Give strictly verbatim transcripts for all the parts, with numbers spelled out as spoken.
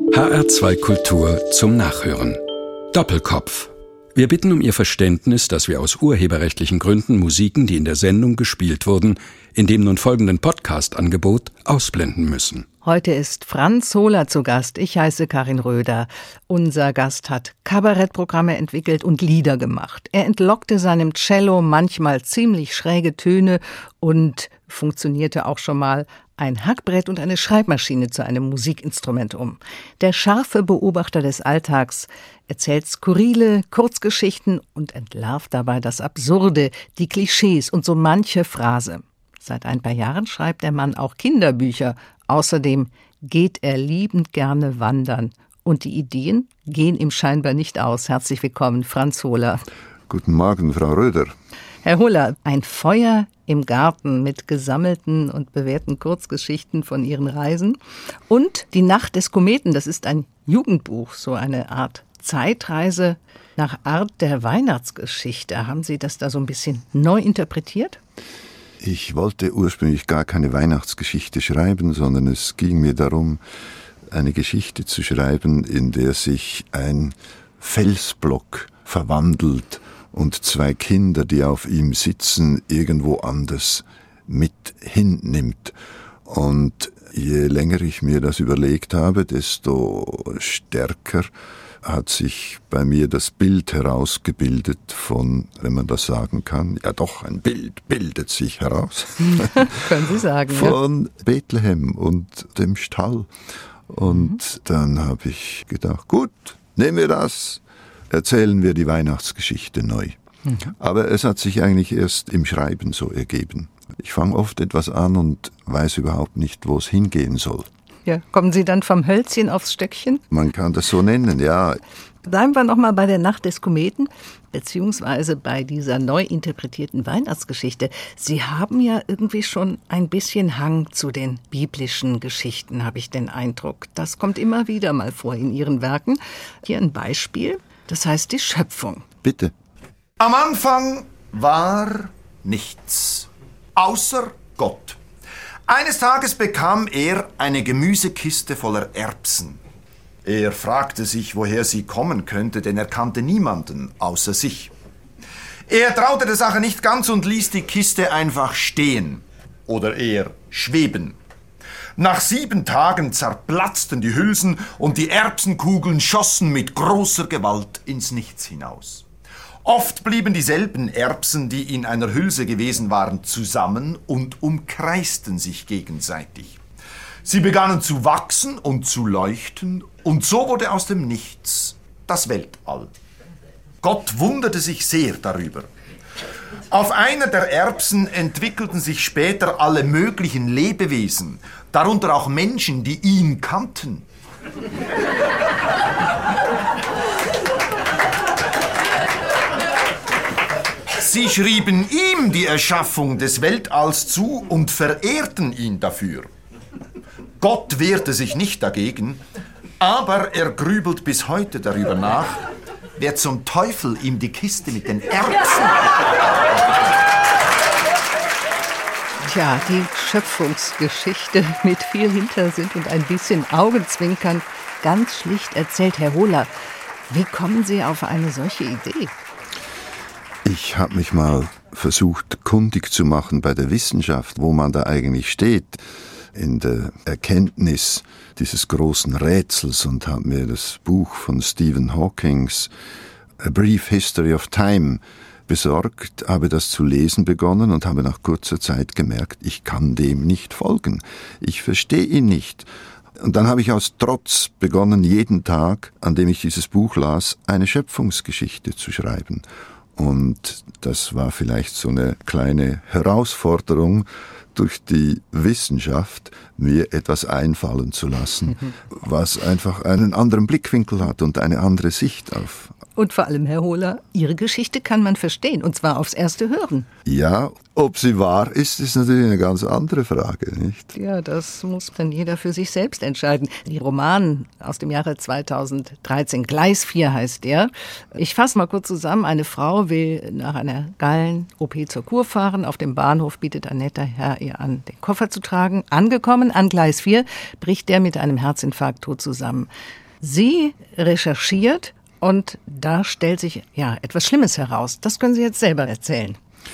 H R zwei Kultur zum Nachhören. Doppelkopf. Wir bitten um Ihr Verständnis, dass wir aus urheberrechtlichen Gründen Musiken, die in der Sendung gespielt wurden, in dem nun folgenden Podcast-Angebot ausblenden müssen. Heute ist Franz Hohler zu Gast. Ich heiße Karin Röder. Unser Gast hat Kabarettprogramme entwickelt und Lieder gemacht. Er entlockte seinem Cello manchmal ziemlich schräge Töne und funktionierte auch schon mal ein Hackbrett und eine Schreibmaschine zu einem Musikinstrument um. Der scharfe Beobachter des Alltags erzählt skurrile Kurzgeschichten und entlarvt dabei das Absurde, die Klischees und so manche Phrase. Seit ein paar Jahren schreibt der Mann auch Kinderbücher. Außerdem geht er liebend gerne wandern. Und die Ideen gehen ihm scheinbar nicht aus. Herzlich willkommen, Franz Hohler. Guten Morgen, Frau Röder. Herr Hohler, ein Feuer im Garten mit gesammelten und bewährten Kurzgeschichten von Ihren Reisen. Und Die Nacht des Kometen, das ist ein Jugendbuch, so eine Art Zeitreise nach Art der Weihnachtsgeschichte. Haben Sie das da so ein bisschen neu interpretiert? Ich wollte ursprünglich gar keine Weihnachtsgeschichte schreiben, sondern es ging mir darum, eine Geschichte zu schreiben, in der sich ein Felsblock verwandelt und zwei Kinder, die auf ihm sitzen, irgendwo anders mit hinnimmt. Und je länger ich mir das überlegt habe, desto stärker hat sich bei mir das Bild herausgebildet von, wenn man das sagen kann, ja doch, ein Bild bildet sich heraus. Können Sie sagen, von ja. Bethlehem und dem Stall. Und mhm. dann habe ich gedacht, gut, nehmen wir das, erzählen wir die Weihnachtsgeschichte neu. Mhm. Aber es hat sich eigentlich erst im Schreiben so ergeben. Ich fange oft etwas an und weiß überhaupt nicht, wo es hingehen soll. Ja, kommen Sie dann vom Hölzchen aufs Stöckchen? Man kann das so nennen, ja. Bleiben wir nochmal bei der Nacht des Kometen, beziehungsweise bei dieser neu interpretierten Weihnachtsgeschichte. Sie haben ja irgendwie schon ein bisschen Hang zu den biblischen Geschichten, habe ich den Eindruck. Das kommt immer wieder mal vor in Ihren Werken. Hier ein Beispiel, das heißt die Schöpfung. Bitte. Am Anfang war nichts, außer Gott. Eines Tages bekam er eine Gemüsekiste voller Erbsen. Er fragte sich, woher sie kommen könnte, denn er kannte niemanden außer sich. Er traute der Sache nicht ganz und ließ die Kiste einfach stehen oder eher schweben. Nach sieben Tagen zerplatzten die Hülsen und die Erbsenkugeln schossen mit großer Gewalt ins Nichts hinaus. Oft blieben dieselben Erbsen, die in einer Hülse gewesen waren, zusammen und umkreisten sich gegenseitig. Sie begannen zu wachsen und zu leuchten, und so wurde aus dem Nichts das Weltall. Gott wunderte sich sehr darüber. Auf einer der Erbsen entwickelten sich später alle möglichen Lebewesen, darunter auch Menschen, die ihn kannten. Sie schrieben ihm die Erschaffung des Weltalls zu und verehrten ihn dafür. Gott wehrte sich nicht dagegen, aber er grübelt bis heute darüber nach, wer zum Teufel ihm die Kiste mit den Erbsen... Tja, die Schöpfungsgeschichte mit viel Hintersinn und ein bisschen Augenzwinkern, ganz schlicht erzählt. Herr Hohler, wie kommen Sie auf eine solche Idee? Ich habe mich mal versucht, kundig zu machen bei der Wissenschaft, wo man da eigentlich steht in der Erkenntnis dieses großen Rätsels, und habe mir das Buch von Stephen Hawkings, A Brief History of Time, besorgt, habe das zu lesen begonnen und habe nach kurzer Zeit gemerkt, ich kann dem nicht folgen. Ich verstehe ihn nicht. Und dann habe ich aus Trotz begonnen, jeden Tag, an dem ich dieses Buch las, eine Schöpfungsgeschichte zu schreiben. Und das war vielleicht so eine kleine Herausforderung, durch die Wissenschaft mir etwas einfallen zu lassen, was einfach einen anderen Blickwinkel hat und eine andere Sicht auf. Und vor allem, Herr Hohler, Ihre Geschichte kann man verstehen, und zwar aufs erste Hören. Ja, ob sie wahr ist, ist natürlich eine ganz andere Frage, nicht? Ja, das muss dann jeder für sich selbst entscheiden. Die Roman aus dem Jahre zweitausenddreizehn, Gleis vier heißt der. Ich fasse mal kurz zusammen. Eine Frau will nach einer Gallen-O P zur Kur fahren. Auf dem Bahnhof bietet ein netter Herr ihr ihr an, den Koffer zu tragen. Angekommen an Gleis vier bricht der mit einem Herzinfarkt tot zusammen. Sie recherchiert und da stellt sich ja etwas Schlimmes heraus. Das können Sie jetzt selber erzählen.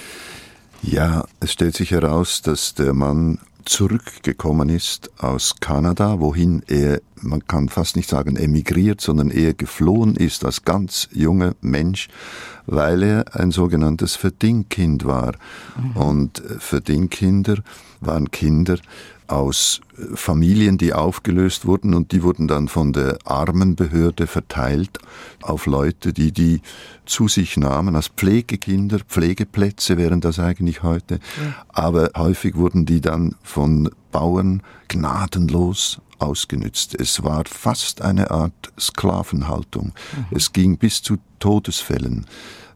Ja, es stellt sich heraus, dass der Mann zurückgekommen ist aus Kanada, wohin er, man kann fast nicht sagen emigriert, sondern eher geflohen ist als ganz junger Mensch, weil er ein sogenanntes Verdingkind war. Mhm. Und Verdingkinder waren Kinder aus Familien, die aufgelöst wurden, und die wurden dann von der Armenbehörde verteilt auf Leute, die die zu sich nahmen als Pflegekinder. Pflegeplätze wären das eigentlich heute. Ja. Aber häufig wurden die dann von Bauern gnadenlos ausgenützt. Es war fast eine Art Sklavenhaltung. Mhm. Es ging bis zu Todesfällen.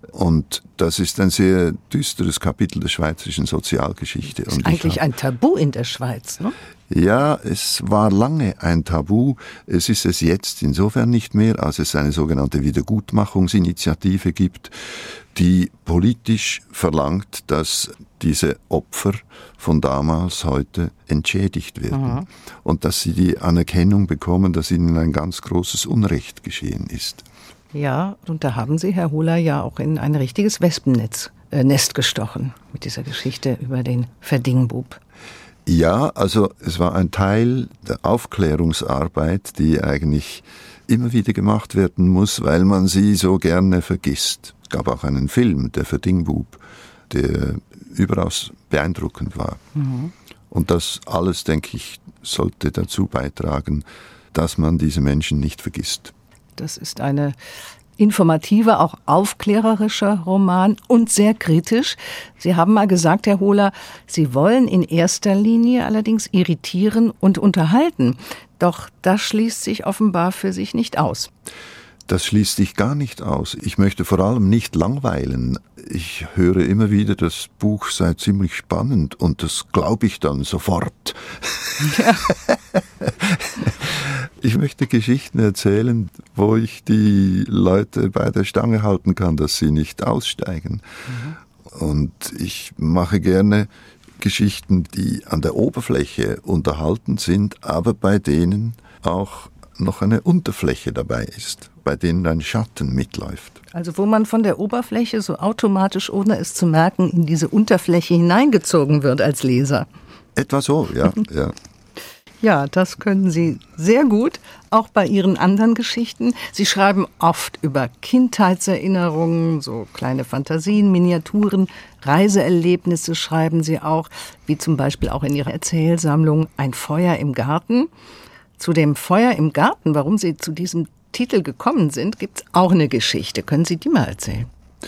Und das ist ein sehr düsteres Kapitel der schweizerischen Sozialgeschichte. Das ist eigentlich ein Tabu in der Schweiz, ne? Ja, es war lange ein Tabu. Es ist es jetzt insofern nicht mehr, als es eine sogenannte Wiedergutmachungsinitiative gibt, die politisch verlangt, dass diese Opfer von damals heute entschädigt werden. Mhm. Und dass sie die Anerkennung bekommen, dass ihnen ein ganz großes Unrecht geschehen ist. Ja, und da haben Sie, Herr Hohler, ja auch in ein richtiges Wespennetz, äh, Nest gestochen mit dieser Geschichte über den Verdingbub. Ja, also es war ein Teil der Aufklärungsarbeit, die eigentlich immer wieder gemacht werden muss, weil man sie so gerne vergisst. Es gab auch einen Film, der Verdingbub, der überaus beeindruckend war. Mhm. Und das alles, denke ich, sollte dazu beitragen, dass man diese Menschen nicht vergisst. Das ist eine informative, auch aufklärerischer Roman und sehr kritisch. Sie haben mal gesagt, Herr Hohler, Sie wollen in erster Linie allerdings irritieren und unterhalten. Doch das schließt sich offenbar für sich nicht aus. Das schließt sich gar nicht aus. Ich möchte vor allem nicht langweilen. Ich höre immer wieder, das Buch sei ziemlich spannend, und das glaube ich dann sofort. Ja. Ich möchte Geschichten erzählen, wo ich die Leute bei der Stange halten kann, dass sie nicht aussteigen. Mhm. Und ich mache gerne Geschichten, die an der Oberfläche unterhaltend sind, aber bei denen auch noch eine Unterfläche dabei ist, bei denen ein Schatten mitläuft. Also wo man von der Oberfläche so automatisch, ohne es zu merken, in diese Unterfläche hineingezogen wird als Leser. Etwa so, ja, ja. Ja, das können Sie sehr gut, auch bei Ihren anderen Geschichten. Sie schreiben oft über Kindheitserinnerungen, so kleine Fantasien, Miniaturen, Reiseerlebnisse schreiben Sie auch, wie zum Beispiel auch in Ihrer Erzählsammlung Ein Feuer im Garten. Zu dem Feuer im Garten, warum Sie zu diesem Titel gekommen sind, gibt es auch eine Geschichte. Können Sie die mal erzählen?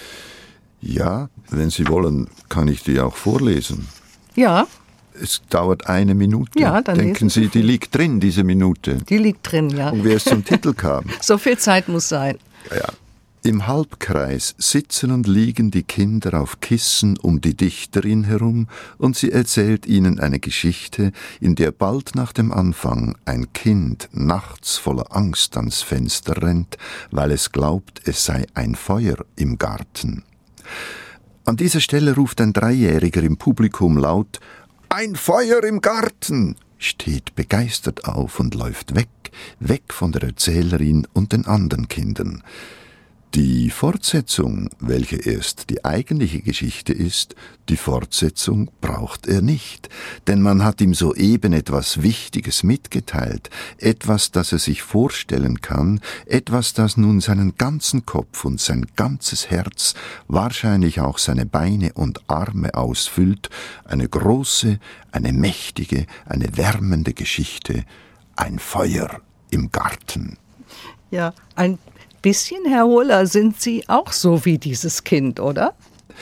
Ja, wenn Sie wollen, kann ich die auch vorlesen. Ja. Es dauert eine Minute. Ja, dann denken Sie, die liegt drin, diese Minute? Die liegt drin, ja. Und wie es zum Titel kam. So viel Zeit muss sein. Ja. Im Halbkreis sitzen und liegen die Kinder auf Kissen um die Dichterin herum, und sie erzählt ihnen eine Geschichte, in der bald nach dem Anfang ein Kind nachts voller Angst ans Fenster rennt, weil es glaubt, es sei ein Feuer im Garten. An dieser Stelle ruft ein Dreijähriger im Publikum laut: »Ein Feuer im Garten!« steht begeistert auf und läuft weg, weg von der Erzählerin und den anderen Kindern. Die Fortsetzung, welche erst die eigentliche Geschichte ist, die Fortsetzung braucht er nicht, denn man hat ihm soeben etwas Wichtiges mitgeteilt, etwas, das er sich vorstellen kann, etwas, das nun seinen ganzen Kopf und sein ganzes Herz, wahrscheinlich auch seine Beine und Arme ausfüllt, eine große, eine mächtige, eine wärmende Geschichte, ein Feuer im Garten. Ja, ein bisschen, Herr Hohler, sind Sie auch so wie dieses Kind, oder?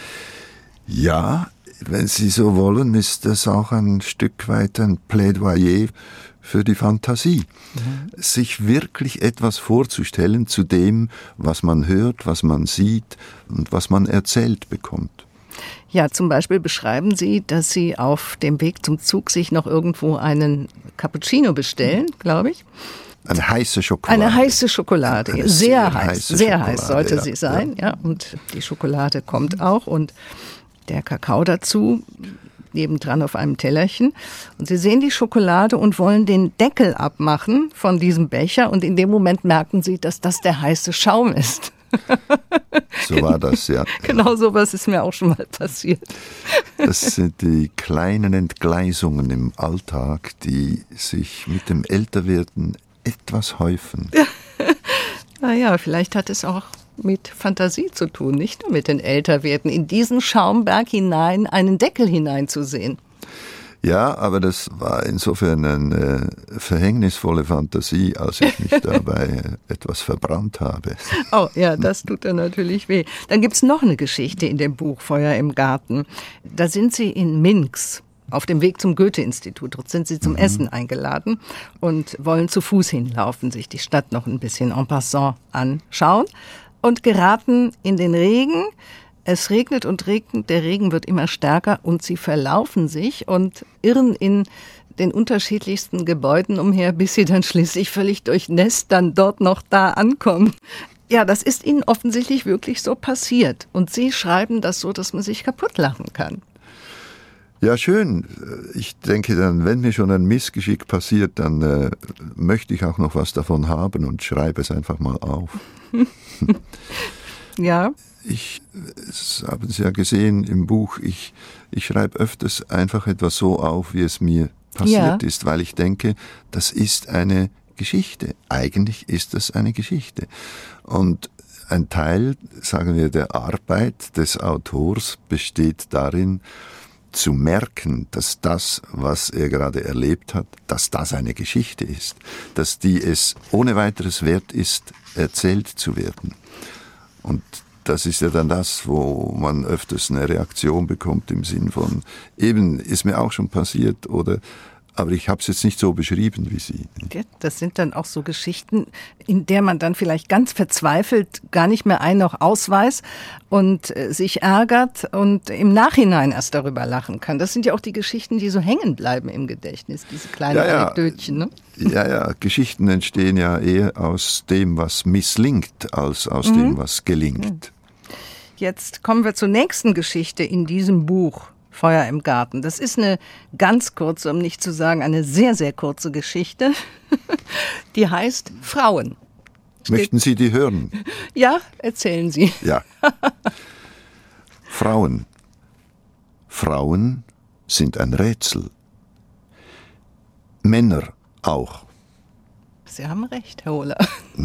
Ja, wenn Sie so wollen, ist das auch ein Stück weit ein Plädoyer für die Fantasie. Mhm. Sich wirklich etwas vorzustellen zu dem, was man hört, was man sieht und was man erzählt bekommt. Ja, zum Beispiel beschreiben Sie, dass Sie auf dem Weg zum Zug sich noch irgendwo einen Cappuccino bestellen, glaube ich. Eine heiße Schokolade. Eine heiße Schokolade, Eine sehr, sehr heiß, sehr Schokolade, heiß sollte ja, sie sein. Ja. Ja, und die Schokolade kommt auch und der Kakao dazu. nebendran auf einem Tellerchen. Und sie sehen die Schokolade und wollen den Deckel abmachen von diesem Becher. Und in dem Moment merken sie, dass das der heiße Schaum ist. So war das, ja. Genau sowas ist mir auch schon mal passiert. Das sind die kleinen Entgleisungen im Alltag, die sich mit dem Älterwerden etwas häufen. Naja, vielleicht hat es auch mit Fantasie zu tun, nicht nur mit den Älterwerden. In diesen Schaumberg hinein einen Deckel hineinzusehen. Ja, aber das war insofern eine verhängnisvolle Fantasie, als ich mich dabei etwas verbrannt habe. Oh ja, das tut dann natürlich weh. Dann gibt's noch eine Geschichte in dem Buch Feuer im Garten. Da sind sie in Minsk auf dem Weg zum Goethe-Institut. Dort sind sie zum mhm. Essen eingeladen und wollen zu Fuß hinlaufen, sich die Stadt noch ein bisschen en passant anschauen und geraten in den Regen. Es regnet und regnet, der Regen wird immer stärker und sie verlaufen sich und irren in den unterschiedlichsten Gebäuden umher, bis sie dann schließlich völlig durchnässt dann dort noch da ankommen. Ja, das ist ihnen offensichtlich wirklich so passiert. Und sie schreiben das so, dass man sich kaputt lachen kann. Ja, schön. Ich denke dann, wenn mir schon ein Missgeschick passiert, dann äh, möchte ich auch noch was davon haben und schreibe es einfach mal auf. Ja. Ich, das haben Sie ja gesehen im Buch, ich, ich schreibe öfters einfach etwas so auf, wie es mir passiert ja. ist, weil ich denke, das ist eine Geschichte. Eigentlich ist das eine Geschichte. Und ein Teil, sagen wir, der Arbeit des Autors besteht darin, zu merken, dass das, was er gerade erlebt hat, dass das eine Geschichte ist, dass die es ohne weiteres wert ist, erzählt zu werden. Und das ist ja dann das, wo man öfters eine Reaktion bekommt im Sinn von, eben, ist mir auch schon passiert, oder, aber ich habe es jetzt nicht so beschrieben wie Sie. Ja, das sind dann auch so Geschichten, in der man dann vielleicht ganz verzweifelt gar nicht mehr ein noch ausweist und äh, sich ärgert und im Nachhinein erst darüber lachen kann. Das sind ja auch die Geschichten, die so hängen bleiben im Gedächtnis, diese kleinen ja, ja. Anekdötchen, ne? Ja, ja, Geschichten entstehen ja eher aus dem, was misslingt, als aus mhm. dem, was gelingt. Jetzt kommen wir zur nächsten Geschichte in diesem Buch, Feuer im Garten. Das ist eine ganz kurze, um nicht zu sagen, eine sehr, sehr kurze Geschichte. Die heißt Frauen. Möchten Sie die hören? Ja, erzählen Sie. Ja. Frauen. Frauen sind ein Rätsel. Männer auch. Sie haben recht, Herr Hohler.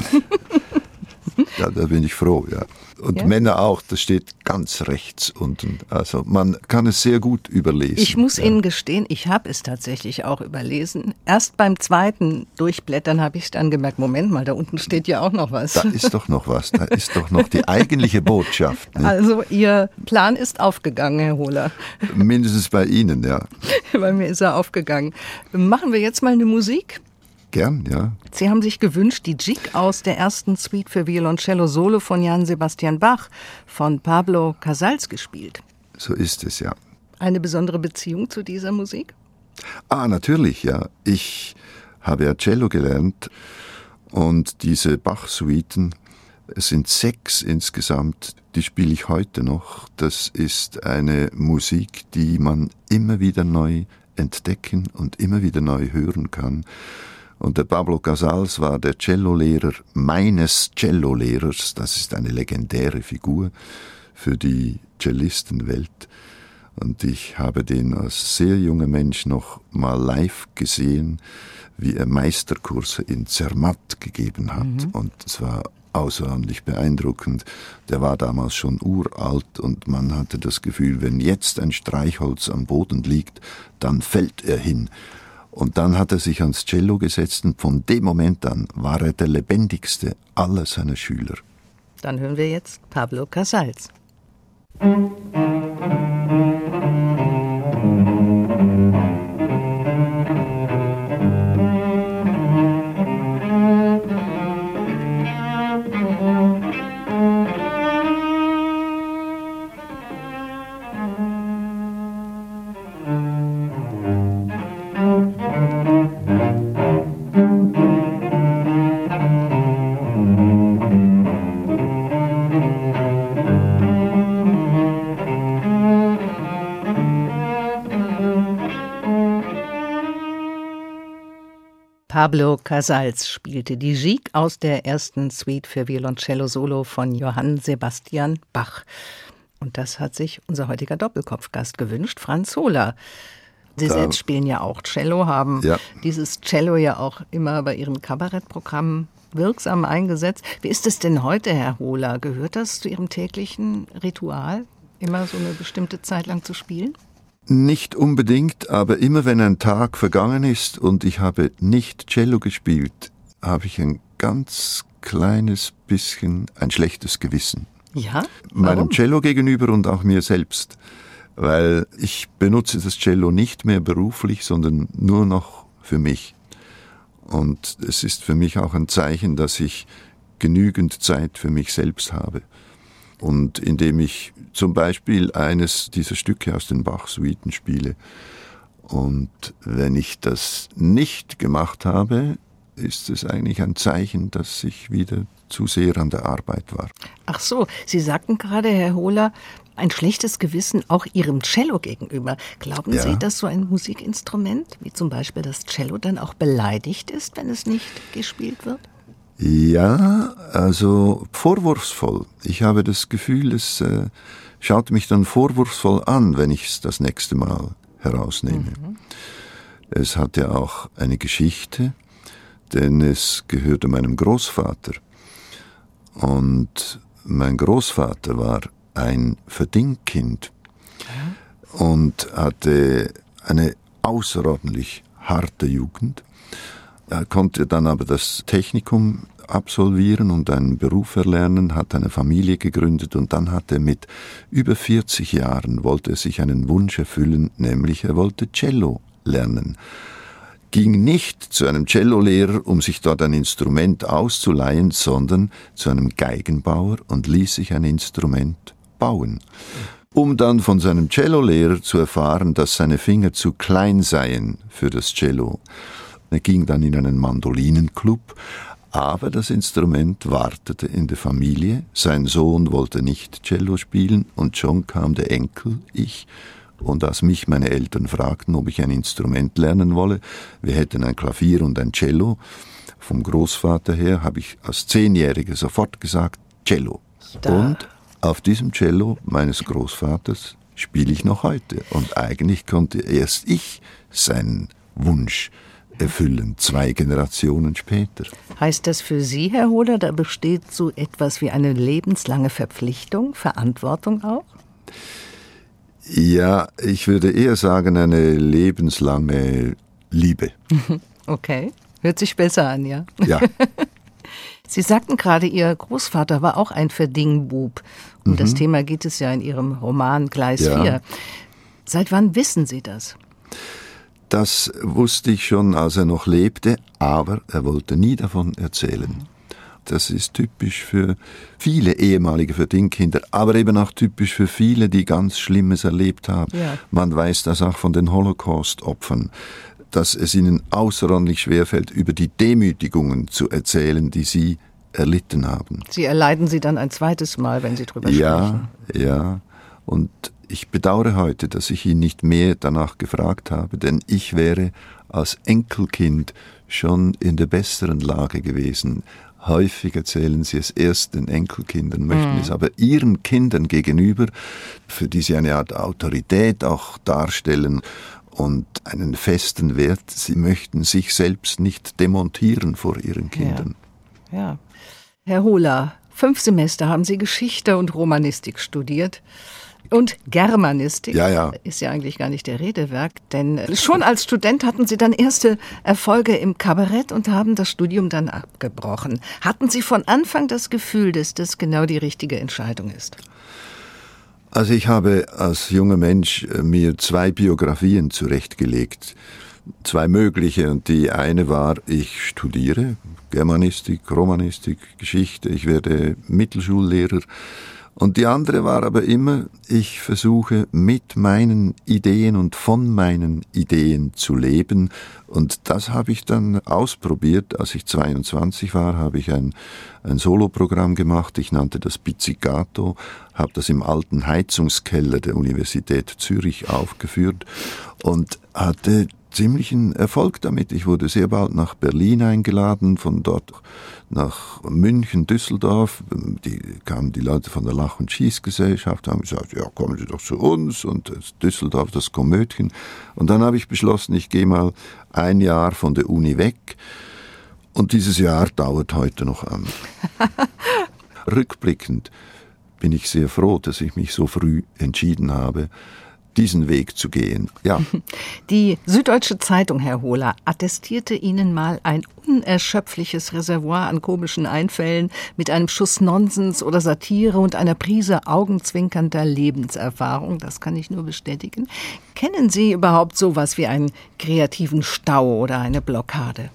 Ja, da bin ich froh, ja. Und ja? Männer auch, das steht ganz rechts unten. Also man kann es sehr gut überlesen. Ich muss ja. Ihnen gestehen, ich habe es tatsächlich auch überlesen. Erst beim zweiten Durchblättern habe ich dann gemerkt, Moment mal, da unten steht ja auch noch was. Da ist doch noch was, da ist doch noch die eigentliche Botschaft. Ne? Also Ihr Plan ist aufgegangen, Herr Hohler. Mindestens bei Ihnen, ja. Bei mir ist er aufgegangen. Machen wir jetzt mal eine Musik? Gern, ja. Sie haben sich gewünscht, die Jig aus der ersten Suite für Violoncello Solo von Johann Sebastian Bach von Pablo Casals gespielt. So ist es, ja. Eine besondere Beziehung zu dieser Musik? Ah, natürlich, ja. Ich habe ja Cello gelernt und diese Bach-Suiten, es sind sechs insgesamt, die spiele ich heute noch. Das ist eine Musik, die man immer wieder neu entdecken und immer wieder neu hören kann. Und der Pablo Casals war der Cellolehrer meines Cellolehrers. Das ist eine legendäre Figur für die Cellistenwelt. Und ich habe den als sehr junger Mensch noch mal live gesehen, wie er Meisterkurse in Zermatt gegeben hat. Mhm. Und es war außerordentlich beeindruckend. Der war damals schon uralt und man hatte das Gefühl, wenn jetzt ein Streichholz am Boden liegt, dann fällt er hin. Und dann hat er sich ans Cello gesetzt und von dem Moment an war er der lebendigste aller seiner Schüler. Dann hören wir jetzt Pablo Casals. Pablo Casals spielte die Gigue aus der ersten Suite für Violoncello Solo von Johann Sebastian Bach. Und das hat sich unser heutiger Doppelkopfgast gewünscht, Franz Hohler. Sie da, selbst spielen ja auch Cello, haben ja. dieses Cello ja auch immer bei Ihren Kabarettprogrammen wirksam eingesetzt. Wie ist es denn heute, Herr Hohler? Gehört das zu Ihrem täglichen Ritual, immer so eine bestimmte Zeit lang zu spielen? Nicht unbedingt, aber immer wenn ein Tag vergangen ist und ich habe nicht Cello gespielt, habe ich ein ganz kleines bisschen ein schlechtes Gewissen. Ja? Warum? Meinem Cello gegenüber und auch mir selbst. Weil ich benutze das Cello nicht mehr beruflich, sondern nur noch für mich. Und es ist für mich auch ein Zeichen, dass ich genügend Zeit für mich selbst habe. Und indem ich zum Beispiel eines dieser Stücke aus den Bach-Suiten spiele. Und wenn ich das nicht gemacht habe, ist es eigentlich ein Zeichen, dass ich wieder zu sehr an der Arbeit war. Ach so, Sie sagten gerade, Herr Hohler, ein schlechtes Gewissen auch Ihrem Cello gegenüber. Glauben ja. Sie, dass so ein Musikinstrument, wie zum Beispiel das Cello, dann auch beleidigt ist, wenn es nicht gespielt wird? Ja, also vorwurfsvoll. Ich habe das Gefühl, es äh, schaut mich dann vorwurfsvoll an, wenn ich es das nächste Mal herausnehme. Mhm. Es hat ja auch eine Geschichte, denn es gehörte meinem Großvater. Und mein Großvater war ein Verdingkind und hatte eine außerordentlich harte Jugend. Er konnte dann aber das Technikum absolvieren und einen Beruf erlernen, hat eine Familie gegründet und dann hat er mit über vierzig Jahren, wollte er sich einen Wunsch erfüllen, nämlich er wollte Cello lernen. Ging nicht zu einem Cellolehrer, um sich dort ein Instrument auszuleihen, sondern zu einem Geigenbauer und ließ sich ein Instrument bauen. Um dann von seinem Cellolehrer zu erfahren, dass seine Finger zu klein seien für das Cello. Er ging dann in einen Mandolinenclub, aber das Instrument wartete in der Familie. Sein Sohn wollte nicht Cello spielen und schon kam der Enkel, ich. Und als mich meine Eltern fragten, ob ich ein Instrument lernen wolle, wir hätten ein Klavier und ein Cello. Vom Großvater her habe ich als Zehnjähriger sofort gesagt, Cello. Da. Und auf diesem Cello meines Großvaters spiele ich noch heute. Und eigentlich konnte erst ich seinen Wunsch erfüllen, zwei Generationen später. Heißt das für Sie, Herr Hohler, da besteht so etwas wie eine lebenslange Verpflichtung, Verantwortung auch? Ja, ich würde eher sagen, eine lebenslange Liebe. Okay, hört sich besser an, ja? Ja. Sie sagten gerade, Ihr Großvater war auch ein Verdingbub. Um mhm. das Thema geht es ja in Ihrem Roman Gleis ja. vier. Seit wann wissen Sie das? Das wusste ich schon, als er noch lebte, aber er wollte nie davon erzählen. Das ist typisch für viele ehemalige Verdingkinder, aber eben auch typisch für viele, die ganz Schlimmes erlebt haben. Ja. Man weiß das auch von den Holocaust-Opfern, dass es ihnen außerordentlich schwerfällt, über die Demütigungen zu erzählen, die sie erlitten haben. Sie erleiden sie dann ein zweites Mal, wenn Sie drüber ja, sprechen. Ja, ja. Und ich bedauere heute, dass ich ihn nicht mehr danach gefragt habe, denn ich wäre als Enkelkind schon in der besseren Lage gewesen. Häufig erzählen sie es erst den Enkelkindern, möchten mhm. es aber ihren Kindern gegenüber, für die sie eine Art Autorität auch darstellen und einen festen Wert. Sie möchten sich selbst nicht demontieren vor ihren Kindern. Ja, ja. Herr Hohler, fünf Semester haben Sie Geschichte und Romanistik studiert. Und Germanistik ja, ja. ist ja eigentlich gar nicht der Redewerk, denn schon als Student hatten Sie dann erste Erfolge im Kabarett und haben das Studium dann abgebrochen. Hatten Sie von Anfang das Gefühl, dass das genau die richtige Entscheidung ist? Also ich habe als junger Mensch mir zwei Biografien zurechtgelegt, zwei mögliche, und die eine war, ich studiere Germanistik, Romanistik, Geschichte, ich werde Mittelschullehrer. Und die andere war aber immer, ich versuche mit meinen Ideen und von meinen Ideen zu leben. Und das habe ich dann ausprobiert. Als ich zweiundzwanzig war, habe ich ein, ein Soloprogramm gemacht. Ich nannte das Pizzicato, habe das im alten Heizungskeller der Universität Zürich aufgeführt und hatte ziemlichen Erfolg damit. Ich wurde sehr bald nach Berlin eingeladen, von dort nach München, Düsseldorf. Die kamen die Leute von der Lach- und Schießgesellschaft, haben gesagt, ja, kommen Sie doch zu uns, und Düsseldorf, das Komödien. Und dann habe ich beschlossen, ich gehe mal ein Jahr von der Uni weg, und dieses Jahr dauert heute noch an. Rückblickend bin ich sehr froh, dass ich mich so früh entschieden habe, diesen Weg zu gehen. Ja. Die Süddeutsche Zeitung, Herr Hohler, attestierte Ihnen mal ein unerschöpfliches Reservoir an komischen Einfällen mit einem Schuss Nonsens oder Satire und einer Prise augenzwinkernder Lebenserfahrung. Das kann ich nur bestätigen. Kennen Sie überhaupt sowas wie einen kreativen Stau oder eine Blockade?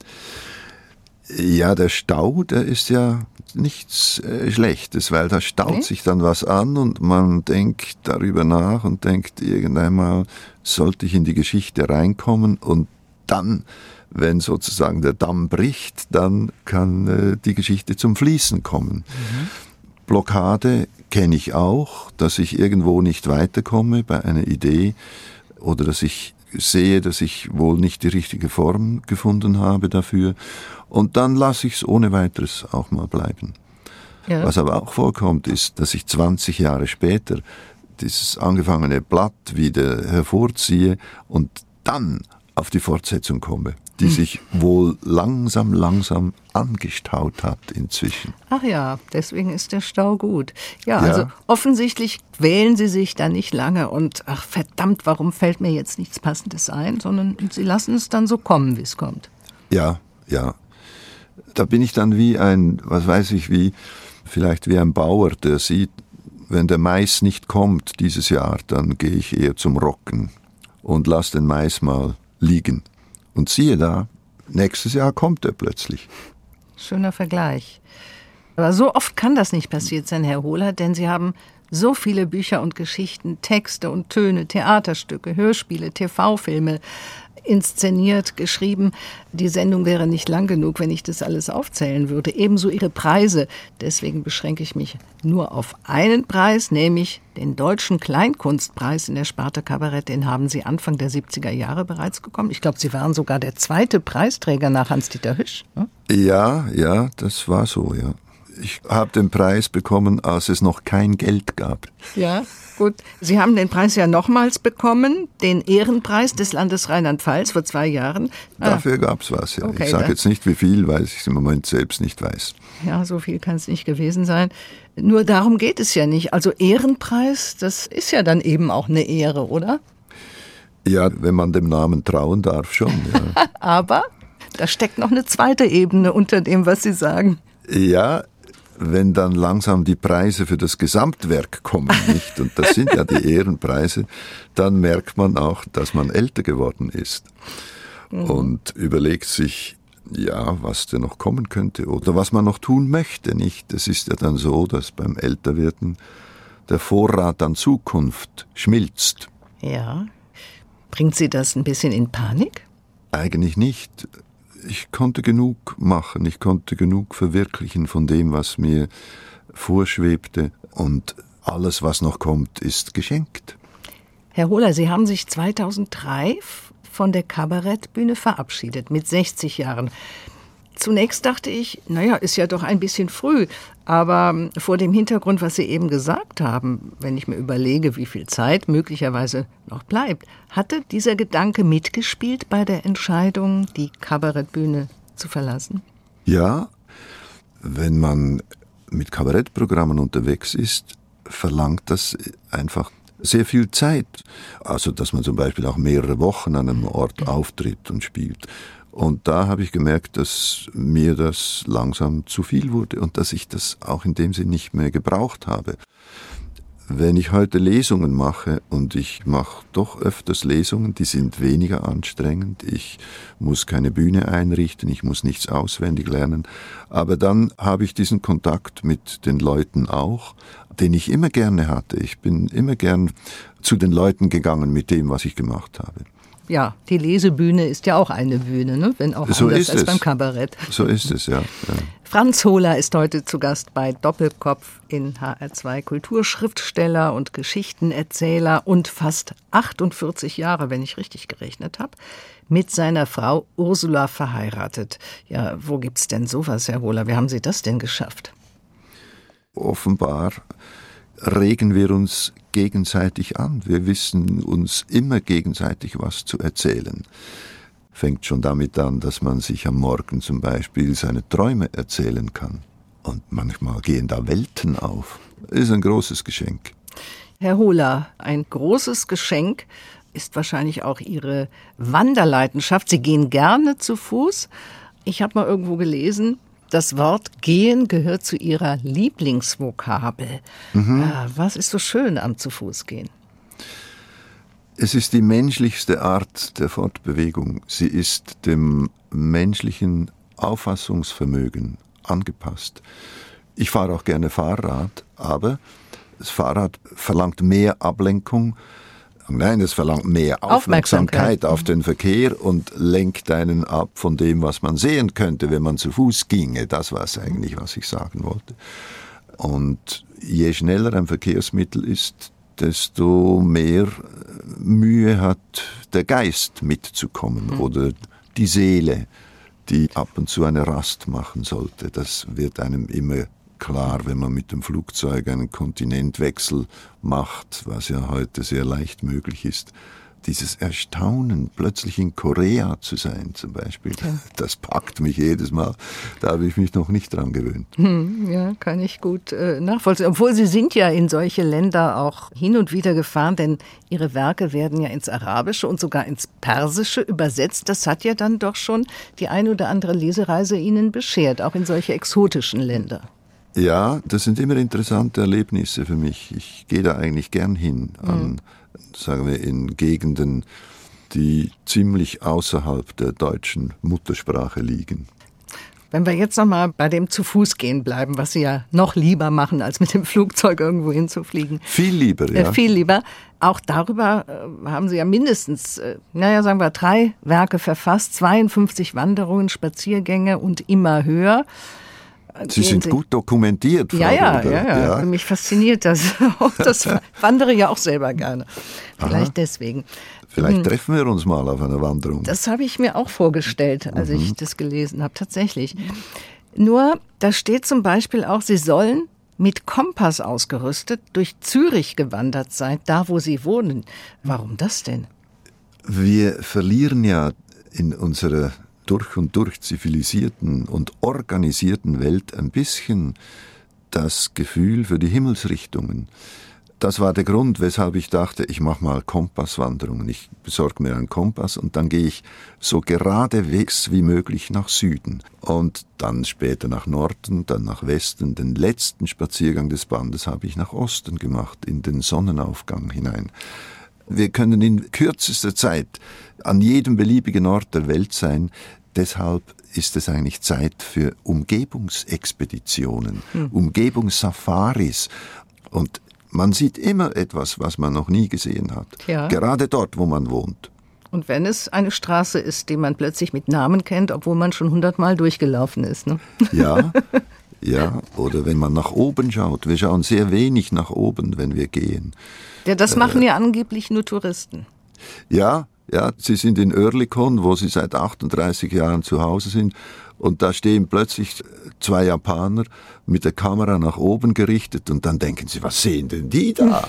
Ja, der Stau, der ist ja nichts äh, Schlechtes, weil da staut okay. sich dann was an und man denkt darüber nach und denkt, irgendwann mal sollte ich in die Geschichte reinkommen, und dann, wenn sozusagen der Damm bricht, dann kann äh, die Geschichte zum Fließen kommen. Mhm. Blockade kenne ich auch, dass ich irgendwo nicht weiterkomme bei einer Idee oder dass ich sehe, dass ich wohl nicht die richtige Form gefunden habe dafür, und dann lasse ich es ohne weiteres auch mal bleiben. Ja. Was aber auch vorkommt, ist, dass ich zwanzig Jahre später dieses angefangene Blatt wieder hervorziehe und dann auf die Fortsetzung komme, die hm. sich wohl langsam, langsam angestaut hat inzwischen. Ach ja, deswegen ist der Stau gut. Ja, ja, also offensichtlich quälen Sie sich da nicht lange und ach verdammt, warum fällt mir jetzt nichts Passendes ein, sondern Sie lassen es dann so kommen, wie es kommt. Ja, ja. Da bin ich dann wie ein, was weiß ich, wie, vielleicht wie ein Bauer, der sieht, wenn der Mais nicht kommt dieses Jahr, dann gehe ich eher zum Rocken und lasse den Mais mal liegen. Und siehe da, nächstes Jahr kommt er plötzlich. Schöner Vergleich. Aber so oft kann das nicht passiert sein, Herr Hohler, denn Sie haben so viele Bücher und Geschichten, Texte und Töne, Theaterstücke, Hörspiele, T V-Filme inszeniert, geschrieben. Die Sendung wäre nicht lang genug, wenn ich das alles aufzählen würde. Ebenso Ihre Preise. Deswegen beschränke ich mich nur auf einen Preis, nämlich den Deutschen Kleinkunstpreis in der Sparte Kabarett. Den haben Sie Anfang der siebziger Jahre bereits bekommen. Ich glaube, Sie waren sogar der zweite Preisträger nach Hans-Dieter Hüsch. Hm? Ja, ja, das war so, ja. Ich habe den Preis bekommen, als es noch kein Geld gab. Ja, gut. Sie haben den Preis ja nochmals bekommen, den Ehrenpreis des Landes Rheinland-Pfalz vor zwei Jahren. Dafür ah. gab es was, ja. Okay, ich sage jetzt nicht wie viel, weil ich es im Moment selbst nicht weiß. Ja, so viel kann es nicht gewesen sein. Nur darum geht es ja nicht. Also Ehrenpreis, das ist ja dann eben auch eine Ehre, oder? Ja, wenn man dem Namen trauen darf, schon. Ja. Aber da steckt noch eine zweite Ebene unter dem, was Sie sagen. Ja, wenn dann langsam die Preise für das Gesamtwerk kommen, nicht? Und das sind ja die Ehrenpreise, dann merkt man auch, dass man älter geworden ist. Mhm. Und überlegt sich, ja, was denn noch kommen könnte oder was man noch tun möchte, nicht? Es ist ja dann so, dass beim Älterwerden der Vorrat an Zukunft schmilzt. Ja. Bringt Sie das ein bisschen in Panik? Eigentlich nicht. Ich konnte genug machen, ich konnte genug verwirklichen von dem, was mir vorschwebte, und alles, was noch kommt, ist geschenkt. Herr Hohler, Sie haben sich zweitausenddrei von der Kabarettbühne verabschiedet, mit sechzig Jahren. Zunächst dachte ich, naja, ist ja doch ein bisschen früh, aber vor dem Hintergrund, was Sie eben gesagt haben, wenn ich mir überlege, wie viel Zeit möglicherweise noch bleibt, hatte dieser Gedanke mitgespielt bei der Entscheidung, die Kabarettbühne zu verlassen? Ja, wenn man mit Kabarettprogrammen unterwegs ist, verlangt das einfach sehr viel Zeit. Also, dass man zum Beispiel auch mehrere Wochen an einem Ort auftritt und spielt. Und da habe ich gemerkt, dass mir das langsam zu viel wurde und dass ich das auch in dem Sinn nicht mehr gebraucht habe. Wenn ich heute Lesungen mache, und ich mache doch öfters Lesungen, die sind weniger anstrengend, ich muss keine Bühne einrichten, ich muss nichts auswendig lernen, aber dann habe ich diesen Kontakt mit den Leuten auch, den ich immer gerne hatte. Ich bin immer gern zu den Leuten gegangen mit dem, was ich gemacht habe. ja, die Lesebühne ist ja auch eine Bühne, ne? Wenn auch so anders als es. beim Kabarett. So ist es, ja. ja. Franz Hohler ist heute zu Gast bei Doppelkopf in H R zwei, Kulturschriftsteller und Geschichtenerzähler und fast achtundvierzig Jahre, wenn ich richtig gerechnet habe, mit seiner Frau Ursula verheiratet. Ja, wo gibt's denn sowas, Herr Hohler? Wie haben Sie das denn geschafft? Offenbar regen wir uns gegenseitig an. Wir wissen uns immer gegenseitig was zu erzählen. Fängt schon damit an, dass man sich am Morgen zum Beispiel seine Träume erzählen kann. Und manchmal gehen da Welten auf. Ist ein großes Geschenk. Herr Hohler, ein großes Geschenk ist wahrscheinlich auch Ihre Wanderleidenschaft. Sie gehen gerne zu Fuß. Ich habe mal irgendwo gelesen, das Wort gehen gehört zu Ihrer Lieblingsvokabel. Mhm. Was ist so schön am Zu-Fuß-Gehen? Es ist die menschlichste Art der Fortbewegung. Sie ist dem menschlichen Auffassungsvermögen angepasst. Ich fahre auch gerne Fahrrad, aber das Fahrrad verlangt mehr Ablenkung. Nein, es verlangt mehr Aufmerksamkeit, Aufmerksamkeit auf den Verkehr und lenkt einen ab von dem, was man sehen könnte, wenn man zu Fuß ginge. Das war es eigentlich, was ich sagen wollte. Und je schneller ein Verkehrsmittel ist, desto mehr Mühe hat der Geist mitzukommen mhm. oder die Seele, die ab und zu eine Rast machen sollte. Das wird einem immer klar, wenn man mit dem Flugzeug einen Kontinentwechsel macht, was ja heute sehr leicht möglich ist. Dieses Erstaunen, plötzlich in Korea zu sein zum Beispiel, ja. das packt mich jedes Mal. Da habe ich mich noch nicht dran gewöhnt. Hm, ja, kann ich gut äh, nachvollziehen. Obwohl Sie sind ja in solche Länder auch hin und wieder gefahren, denn Ihre Werke werden ja ins Arabische und sogar ins Persische übersetzt. Das hat ja dann doch schon die ein oder andere Lesereise Ihnen beschert, auch in solche exotischen Länder. Ja, das sind immer interessante Erlebnisse für mich. Ich gehe da eigentlich gern hin an, mhm. sagen wir, in Gegenden, die ziemlich außerhalb der deutschen Muttersprache liegen. Wenn wir jetzt nochmal bei dem Zu-Fuß-Gehen bleiben, was Sie ja noch lieber machen, als mit dem Flugzeug irgendwo hinzufliegen. Viel lieber, ja. Äh, viel lieber. Auch darüber äh, haben Sie ja mindestens, äh, naja, sagen wir, drei Werke verfasst, zweiundfünfzig Wanderungen, Spaziergänge und immer höher. Sie sind Sie. gut dokumentiert, Frau ja, ja, Röder. Ja, ja, ja. Mich fasziniert das. Das wandere ja auch selber gerne. Vielleicht Aha. deswegen. Vielleicht hm. treffen wir uns mal auf einer Wanderung. Das habe ich mir auch vorgestellt, als mhm. ich das gelesen habe, tatsächlich. Nur, da steht zum Beispiel auch, Sie sollen mit Kompass ausgerüstet durch Zürich gewandert sein, da wo Sie wohnen. Warum das denn? Wir verlieren ja in unserer durch und durch zivilisierten und organisierten Welt ein bisschen das Gefühl für die Himmelsrichtungen. Das war der Grund, weshalb ich dachte, ich mache mal Kompasswanderungen. Ich besorge mir einen Kompass und dann gehe ich so geradewegs wie möglich nach Süden und dann später nach Norden, dann nach Westen. Den letzten Spaziergang des Bandes habe ich nach Osten gemacht, in den Sonnenaufgang hinein. Wir können in kürzester Zeit an jedem beliebigen Ort der Welt sein. Deshalb ist es eigentlich Zeit für Umgebungsexpeditionen, hm. Umgebungssafaris. Und man sieht immer etwas, was man noch nie gesehen hat. Ja. Gerade dort, wo man wohnt. Und wenn es eine Straße ist, die man plötzlich mit Namen kennt, obwohl man schon hundertmal durchgelaufen ist. Ne? Ja, ja. Oder wenn man nach oben schaut. Wir schauen sehr wenig nach oben, wenn wir gehen. Ja, das machen ja angeblich nur Touristen. Ja, ja, Sie sind in Oerlikon, wo Sie seit achtunddreißig Jahren zu Hause sind. Und da stehen plötzlich zwei Japaner mit der Kamera nach oben gerichtet. Und dann denken Sie, was sehen denn die da?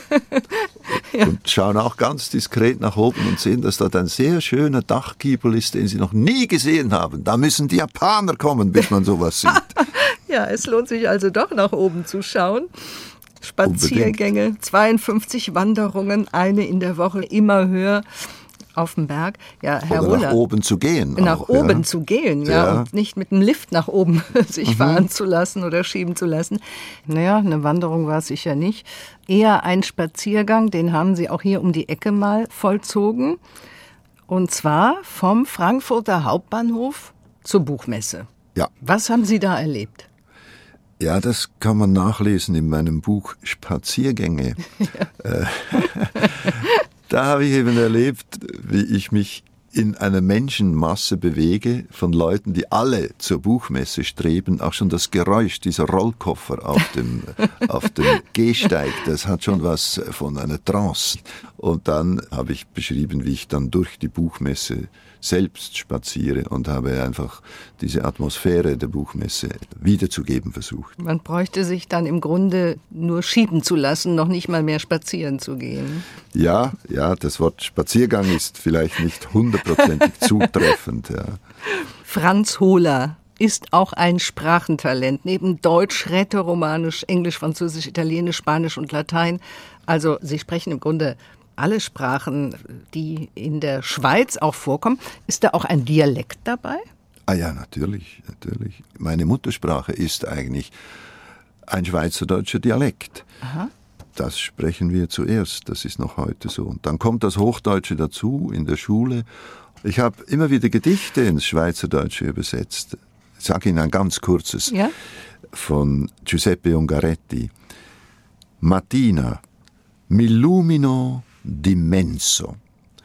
Ja. Und schauen auch ganz diskret nach oben und sehen, dass dort ein sehr schöner Dachgiebel ist, den Sie noch nie gesehen haben. Da müssen die Japaner kommen, bis man sowas sieht. Ja, es lohnt sich also doch nach oben zu schauen. Spaziergänge, unbedingt. zweiundfünfzig Wanderungen, eine in der Woche, immer höher auf dem Berg. Ja, Herr Oder Hohler, nach oben zu gehen. Nach auch, oben ja. zu gehen, ja, ja, und nicht mit dem Lift nach oben sich mhm. fahren zu lassen oder schieben zu lassen. Naja, eine Wanderung war es sicher nicht. Eher ein Spaziergang, den haben Sie auch hier um die Ecke mal vollzogen. Und zwar vom Frankfurter Hauptbahnhof zur Buchmesse. Ja. Was haben Sie da erlebt? Ja, das kann man nachlesen in meinem Buch Spaziergänge. Ja. Da habe ich eben erlebt, wie ich mich in einer Menschenmasse bewege, von Leuten, die alle zur Buchmesse streben. Auch schon das Geräusch dieser Rollkoffer auf dem, auf dem Gehsteig, das hat schon was von einer Trance. Und dann habe ich beschrieben, wie ich dann durch die Buchmesse selbst spaziere und habe einfach diese Atmosphäre der Buchmesse wiederzugeben versucht. Man bräuchte sich dann im Grunde nur schieben zu lassen, noch nicht mal mehr spazieren zu gehen. Ja, ja, das Wort Spaziergang ist vielleicht nicht hundertprozentig zutreffend. Ja. Franz Hohler ist auch ein Sprachentalent. Neben Deutsch, Rätoromanisch, Englisch, Französisch, Italienisch, Spanisch und Latein. Also Sie sprechen im Grunde alle Sprachen, die in der Schweiz auch vorkommen. Ist da auch ein Dialekt dabei? Ah ja, natürlich, natürlich. Meine Muttersprache ist eigentlich ein schweizerdeutscher Dialekt. Aha. Das sprechen wir zuerst, das ist noch heute so. Und dann kommt das Hochdeutsche dazu in der Schule. Ich habe immer wieder Gedichte ins Schweizerdeutsche übersetzt. Ich sage Ihnen ein ganz kurzes, ja? Von Giuseppe Ungaretti. Mattina, m'illumino d'immenso.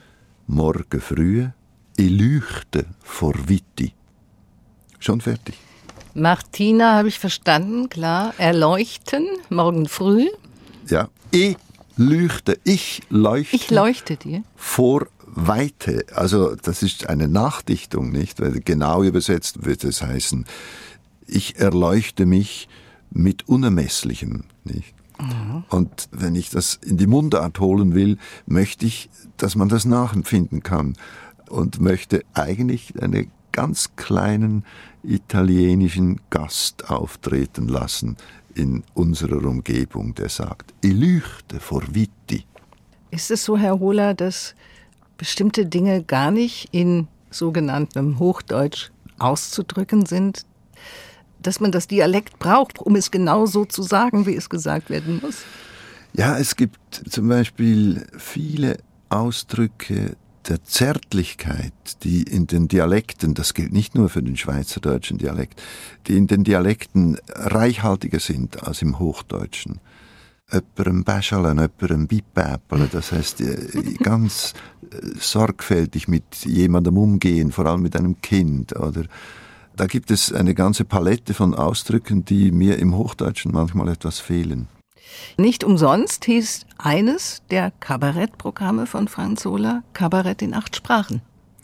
Morgen früh, ich leuchte vor Witti. Schon fertig. Martina habe ich verstanden, klar. Erleuchten, morgen früh. Ja, ich leuchte, ich leuchte. Ich leuchte dir. Vor Weite. Also das ist eine Nachdichtung, nicht? Weil genau übersetzt wird es heißen, ich erleuchte mich mit Unermesslichem, nicht? Mhm. Und wenn ich das in die Mundart holen will, möchte ich, dass man das nachempfinden kann und möchte eigentlich einen ganz kleinen italienischen Gast auftreten lassen in unserer Umgebung, der sagt, ich leuchte vor Witti. Ist es so, Herr Hohler, dass bestimmte Dinge gar nicht in sogenanntem Hochdeutsch auszudrücken sind, dass man das Dialekt braucht, um es genau so zu sagen, wie es gesagt werden muss? Ja, es gibt zum Beispiel viele Ausdrücke der Zärtlichkeit, die in den Dialekten, das gilt nicht nur für den schweizerdeutschen Dialekt, die in den Dialekten reichhaltiger sind als im Hochdeutschen. Öpperem Bäschalen, öpperem Bipäppele, das heißt ganz sorgfältig mit jemandem umgehen, vor allem mit einem Kind, oder da gibt es eine ganze Palette von Ausdrücken, die mir im Hochdeutschen manchmal etwas fehlen. Nicht umsonst hieß eines der Kabarettprogramme von Franz Hohler Kabarett in acht Sprachen.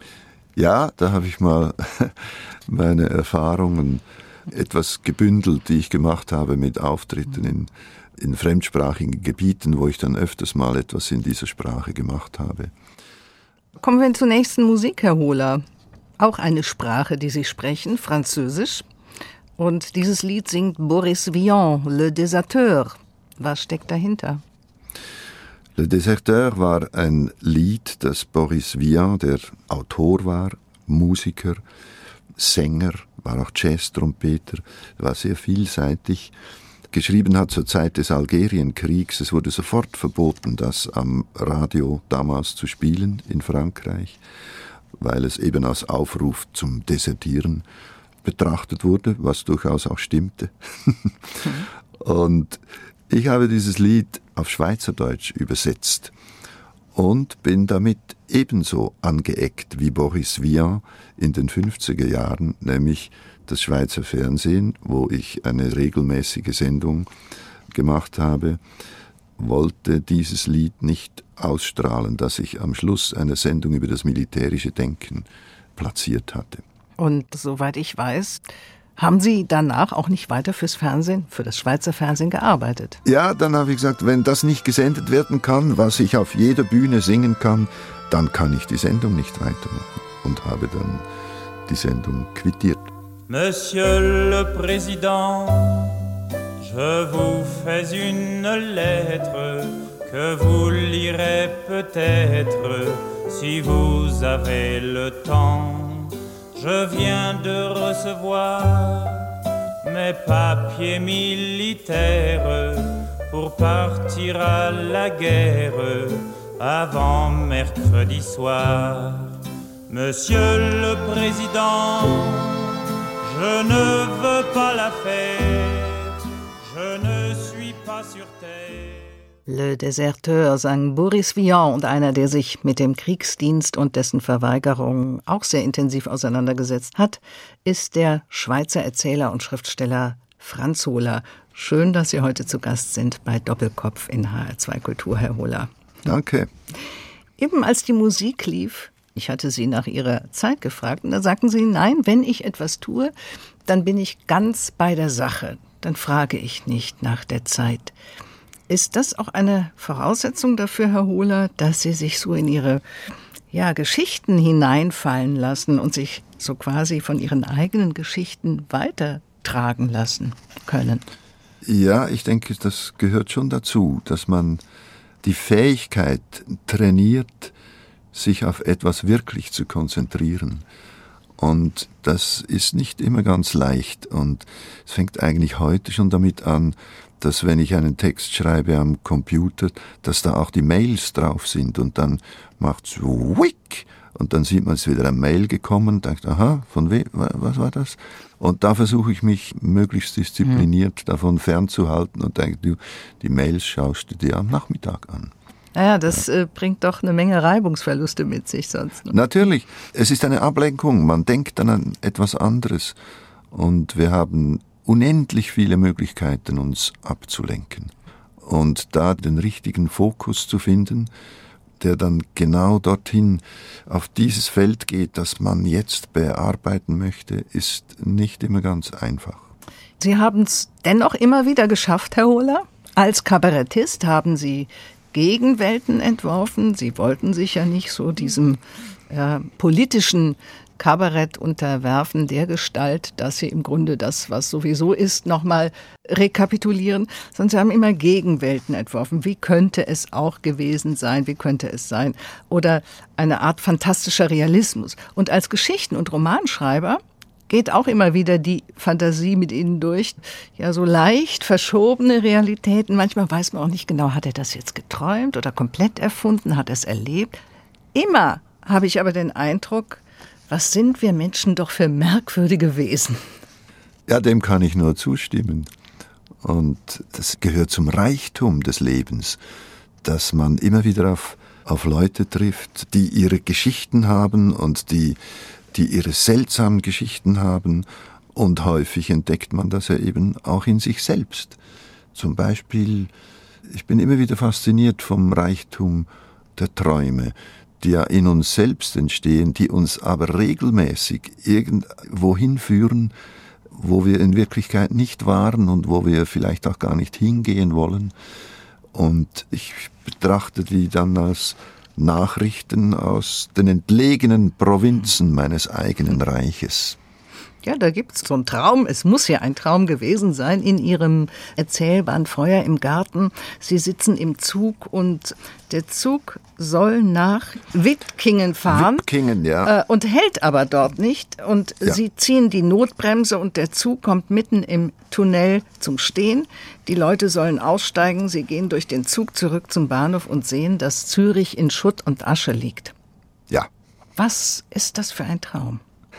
Ja, da habe ich mal meine Erfahrungen etwas gebündelt, die ich gemacht habe mit Auftritten in, in fremdsprachigen Gebieten, wo ich dann öfters mal etwas in dieser Sprache gemacht habe. Kommen wir zur nächsten Musik, Herr Hohler. Auch eine Sprache, die Sie sprechen, Französisch. Und dieses Lied singt Boris Vian, Le Déserteur. Was steckt dahinter? Le Déserteur war ein Lied, das Boris Vian, der Autor war, Musiker, Sänger, war auch Jazz-Trompeter, war sehr vielseitig, geschrieben hat zur Zeit des Algerienkriegs. Es wurde sofort verboten, das am Radio damals zu spielen in Frankreich, weil es eben als Aufruf zum Desertieren betrachtet wurde, was durchaus auch stimmte. Und ich habe dieses Lied auf Schweizerdeutsch übersetzt und bin damit ebenso angeeckt wie Boris Vian in den fünfziger Jahren, nämlich das Schweizer Fernsehen, wo ich eine regelmäßige Sendung gemacht habe, wollte dieses Lied nicht ausstrahlen, das ich am Schluss einer Sendung über das militärische Denken platziert hatte. Und soweit ich weiß, haben Sie danach auch nicht weiter fürs Fernsehen, für das Schweizer Fernsehen gearbeitet? Ja, dann habe ich gesagt, wenn das nicht gesendet werden kann, was ich auf jeder Bühne singen kann, dann kann ich die Sendung nicht weitermachen. Und habe dann die Sendung quittiert. Monsieur le Président, je vous fais une lettre que vous lirez peut-être si vous avez le temps. Je viens de recevoir mes papiers militaires pour partir à la guerre avant mercredi soir. Monsieur le Président, je ne veux pas la fête, je ne suis pas sur terre. Le Déserteur sang Boris Vian, und einer, der sich mit dem Kriegsdienst und dessen Verweigerung auch sehr intensiv auseinandergesetzt hat, ist der Schweizer Erzähler und Schriftsteller Franz Hohler. Schön, dass Sie heute zu Gast sind bei Doppelkopf in H R zwei Kultur, Herr Hohler. Danke. Eben als die Musik lief, ich hatte Sie nach Ihrer Zeit gefragt, und da sagten Sie, nein, wenn ich etwas tue, dann bin ich ganz bei der Sache. Dann frage ich nicht nach der Zeit. Ist das auch eine Voraussetzung dafür, Herr Hohler, dass Sie sich so in Ihre ja, Geschichten hineinfallen lassen und sich so quasi von Ihren eigenen Geschichten weitertragen lassen können? Ja, ich denke, das gehört schon dazu, dass man die Fähigkeit trainiert, sich auf etwas wirklich zu konzentrieren. Und das ist nicht immer ganz leicht. Und es fängt eigentlich heute schon damit an, dass wenn ich einen Text schreibe am Computer, dass da auch die Mails drauf sind und dann macht's wick und dann sieht man, es ist wieder eine Mail gekommen, denkt, aha, von wem, was war das? Und da versuche ich mich möglichst diszipliniert mhm. davon fernzuhalten und denke, du, die Mails schaust du dir am Nachmittag an. Naja, das ja. äh, bringt doch eine Menge Reibungsverluste mit sich sonst. Ne? Natürlich, es ist eine Ablenkung, man denkt dann an etwas anderes und wir haben unendlich viele Möglichkeiten, uns abzulenken. Und da den richtigen Fokus zu finden, der dann genau dorthin auf dieses Feld geht, das man jetzt bearbeiten möchte, ist nicht immer ganz einfach. Sie haben es dennoch immer wieder geschafft, Herr Hohler. Als Kabarettist haben Sie Gegenwelten entworfen. Sie wollten sich ja nicht so diesem ja, politischen Kabarett unterwerfen, der Gestalt, dass sie im Grunde das, was sowieso ist, nochmal rekapitulieren, sondern sie haben immer Gegenwelten entworfen. Wie könnte es auch gewesen sein? Wie könnte es sein? Oder eine Art fantastischer Realismus. Und als Geschichten- und Romanschreiber geht auch immer wieder die Fantasie mit Ihnen durch. Ja, so leicht verschobene Realitäten. Manchmal weiß man auch nicht genau, hat er das jetzt geträumt oder komplett erfunden, hat er es erlebt? Immer habe ich aber den Eindruck, was sind wir Menschen doch für merkwürdige Wesen? Ja, dem kann ich nur zustimmen. Und das gehört zum Reichtum des Lebens, dass man immer wieder auf, auf Leute trifft, die ihre Geschichten haben und die, die ihre seltsamen Geschichten haben. Und häufig entdeckt man das ja eben auch in sich selbst. Zum Beispiel, ich bin immer wieder fasziniert vom Reichtum der Träume, die ja in uns selbst entstehen, die uns aber regelmäßig irgendwohin führen, wo wir in Wirklichkeit nicht waren und wo wir vielleicht auch gar nicht hingehen wollen. Und ich betrachte die dann als Nachrichten aus den entlegenen Provinzen meines eigenen Reiches. Ja, da gibt's so einen Traum. Es muss ja ein Traum gewesen sein in Ihrem Erzählband Feuer im Garten. Sie sitzen im Zug und der Zug soll nach Wittkingen fahren. Wittkingen, ja. Äh, und hält aber dort nicht. Und ja. Sie ziehen die Notbremse und der Zug kommt mitten im Tunnel zum Stehen. Die Leute sollen aussteigen. Sie gehen durch den Zug zurück zum Bahnhof und sehen, dass Zürich in Schutt und Asche liegt. Ja. Was ist das für ein Traum?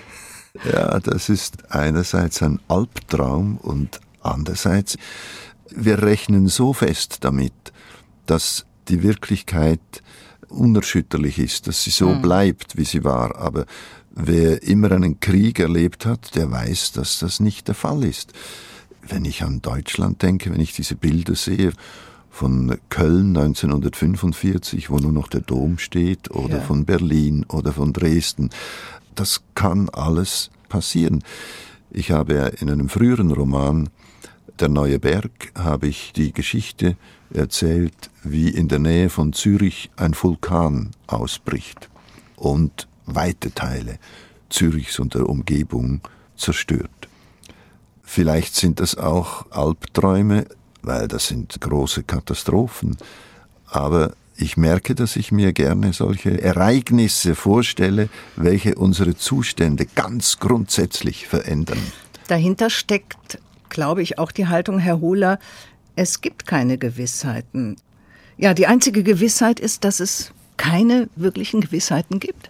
Ja, das ist einerseits ein Albtraum und andererseits, wir rechnen so fest damit, dass die Wirklichkeit unerschütterlich ist, dass sie so mhm. bleibt, wie sie war. Aber wer immer einen Krieg erlebt hat, der weiß, dass das nicht der Fall ist. Wenn ich an Deutschland denke, wenn ich diese Bilder sehe von Köln neunzehnhundertfünfundvierzig, wo nur noch der Dom steht, oder ja. von Berlin oder von Dresden, das kann alles passieren. Ich habe in einem früheren Roman, Der neue Berg, habe ich die Geschichte erzählt, wie in der Nähe von Zürich ein Vulkan ausbricht und weite Teile Zürichs und der Umgebung zerstört. Vielleicht sind das auch Albträume, weil das sind große Katastrophen, aber ich merke, dass ich mir gerne solche Ereignisse vorstelle, welche unsere Zustände ganz grundsätzlich verändern. Dahinter steckt, glaube ich, auch die Haltung, Herr Hohler, es gibt keine Gewissheiten. Ja, die einzige Gewissheit ist, dass es keine wirklichen Gewissheiten gibt.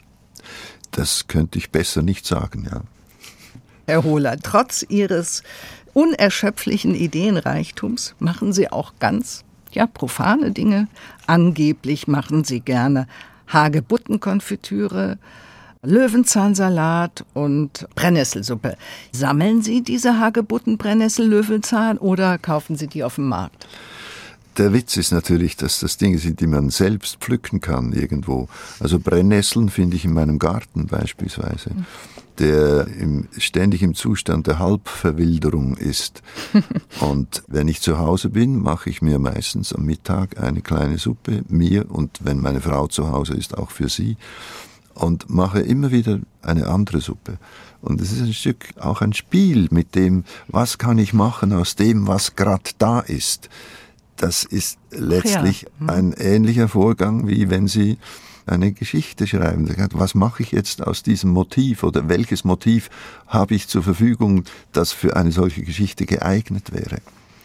Das könnte ich besser nicht sagen, ja. Herr Hohler, trotz Ihres unerschöpflichen Ideenreichtums machen Sie auch ganz ja, profane Dinge. Angeblich machen Sie gerne Hagebuttenkonfitüre, Löwenzahnsalat und Brennnesselsuppe. Sammeln Sie diese Hagebutten, Brennnessel, Löwenzahn oder kaufen Sie die auf dem Markt? Der Witz ist natürlich, dass das Dinge sind, die man selbst pflücken kann irgendwo. Also Brennnesseln finde ich in meinem Garten beispielsweise, der im, ständig im Zustand der Halbverwilderung ist. Und wenn ich zu Hause bin, mache ich mir meistens am Mittag eine kleine Suppe, mir und wenn meine Frau zu Hause ist, auch für sie. Und mache immer wieder eine andere Suppe. Und es ist ein Stück auch ein Spiel mit dem, was kann ich machen aus dem, was gerade da ist. Das ist letztlich ja. hm. ein ähnlicher Vorgang, wie wenn Sie eine Geschichte schreiben. Was mache ich jetzt aus diesem Motiv oder welches Motiv habe ich zur Verfügung, das für eine solche Geschichte geeignet wäre?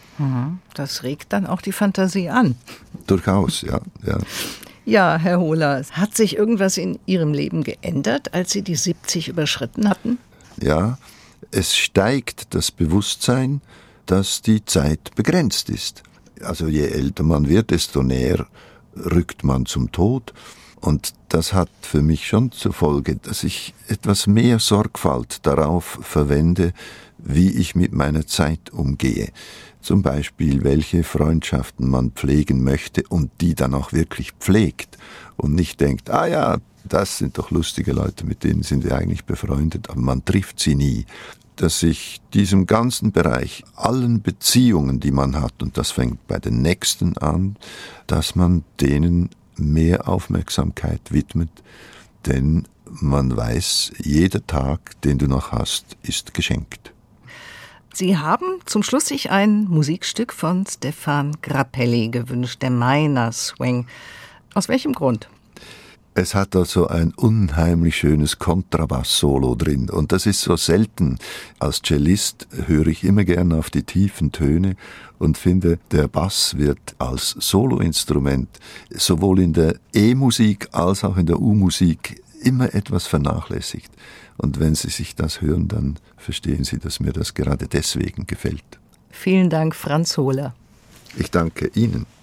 Das regt dann auch die Fantasie an. Durchaus, ja. ja. Ja, Herr Hohler, hat sich irgendwas in Ihrem Leben geändert, als Sie die siebzig überschritten hatten? Ja, es steigt das Bewusstsein, dass die Zeit begrenzt ist. Also je älter man wird, desto näher rückt man zum Tod. Und das hat für mich schon zur Folge, dass ich etwas mehr Sorgfalt darauf verwende, wie ich mit meiner Zeit umgehe. Zum Beispiel, welche Freundschaften man pflegen möchte und die dann auch wirklich pflegt und nicht denkt, ah ja, das sind doch lustige Leute, mit denen sind wir eigentlich befreundet, aber man trifft sie nie. Dass ich diesem ganzen Bereich, allen Beziehungen, die man hat, und das fängt bei den Nächsten an, dass man denen mehr Aufmerksamkeit widmet, denn man weiß, jeder Tag, den du noch hast, ist geschenkt. Sie haben zum Schluss sich ein Musikstück von Stéphane Grappelli gewünscht, der Miner Swing. Aus welchem Grund? Es hat also ein unheimlich schönes Kontrabass-Solo drin und das ist so selten. Als Cellist höre ich immer gerne auf die tiefen Töne und finde, der Bass wird als Soloinstrument sowohl in der E-Musik als auch in der U-Musik immer etwas vernachlässigt. Und wenn Sie sich das hören, dann verstehen Sie, dass mir das gerade deswegen gefällt. Vielen Dank, Franz Hohler. Ich danke Ihnen.